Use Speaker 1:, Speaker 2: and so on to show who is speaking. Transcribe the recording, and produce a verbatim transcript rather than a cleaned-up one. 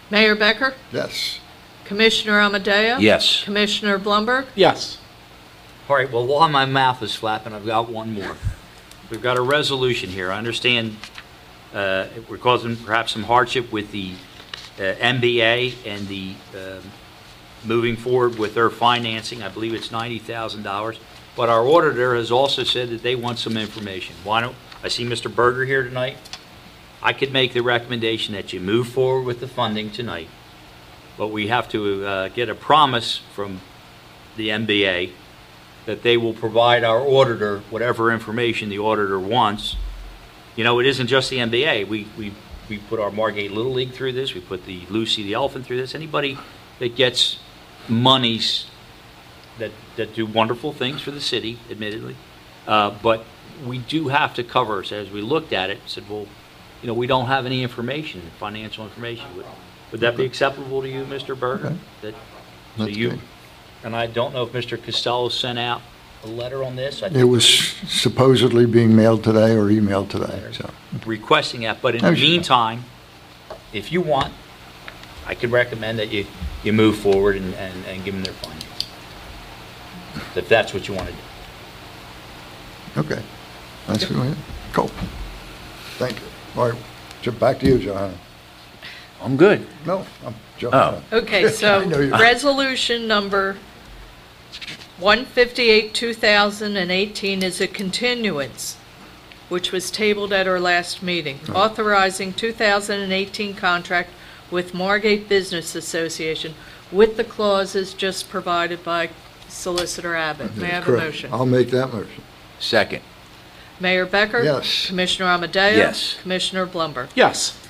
Speaker 1: Mayor Becker?
Speaker 2: Yes.
Speaker 1: Commissioner Amadeo?
Speaker 3: Yes.
Speaker 1: Commissioner Blumberg?
Speaker 4: Yes.
Speaker 3: All right, well, while my mouth is flapping, I've got one more. We've got a resolution here. I understand uh, we're causing perhaps some hardship with the uh, M B A and the um, moving forward with their financing. I believe it's ninety thousand dollars. But our auditor has also said that they want some information. Why don't, I see Mister Berger here tonight. I could make the recommendation that you move forward with the funding tonight, but we have to uh, get a promise from the M B A that they will provide our auditor whatever information the auditor wants. You know, it isn't just the M B A. We, we, we put our Margate Little League through this. We put the Lucy the Elephant through this. Anybody that gets monies that, that do wonderful things for the city, admittedly, uh, but we do have to cover, so as we looked at it, said, well, you know, we don't have any information, financial information. Would, would that be acceptable to you, Mister Berger?
Speaker 2: Okay.
Speaker 3: That, so
Speaker 2: That's
Speaker 3: you,
Speaker 2: good.
Speaker 3: and I don't know if Mister Costello sent out a letter on this. I
Speaker 2: It
Speaker 3: think
Speaker 2: was supposedly being mailed today or emailed today, so.
Speaker 3: requesting that, but in
Speaker 2: Oh,
Speaker 3: the
Speaker 2: sure.
Speaker 3: meantime, if you want, I could recommend that you, you move forward and, and, and give them their findings. If that's what you want to do.
Speaker 2: Okay. That's good. Cool. Thank you. All right, so back to you, Johanna.
Speaker 3: I'm good.
Speaker 2: No, I'm Johanna.
Speaker 1: Okay, so
Speaker 2: I know you-
Speaker 1: resolution number one fifty-eight, two thousand eighteen is a continuance, which was tabled at our last meeting, authorizing two thousand eighteen contract with Margate Business Association with the clauses just provided by Solicitor Abbott. May I have a
Speaker 2: Correct.
Speaker 1: motion?
Speaker 2: I'll make that motion.
Speaker 3: Second.
Speaker 1: Mayor Becker?
Speaker 2: Yes.
Speaker 1: Commissioner Amadeo?
Speaker 3: Yes.
Speaker 1: Commissioner Blumberg?
Speaker 4: Yes.